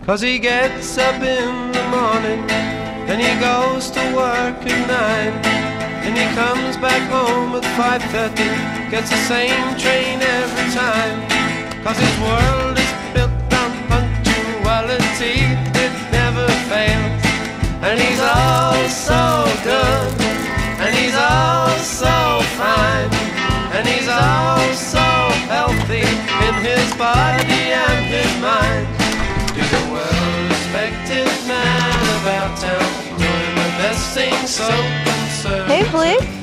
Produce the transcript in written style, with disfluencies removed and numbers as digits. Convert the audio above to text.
'Cause he gets up in the morning and he goes to work at 9, and he comes back home at 5:30, gets the same train every time. 'Cause his world is built on punctuality, it never fails. And he's all so good, and he's all so fine, and he's all so healthy in his body and his mind. He's a well-respected man about town, doing the best thing so concerned. Hey, Blake.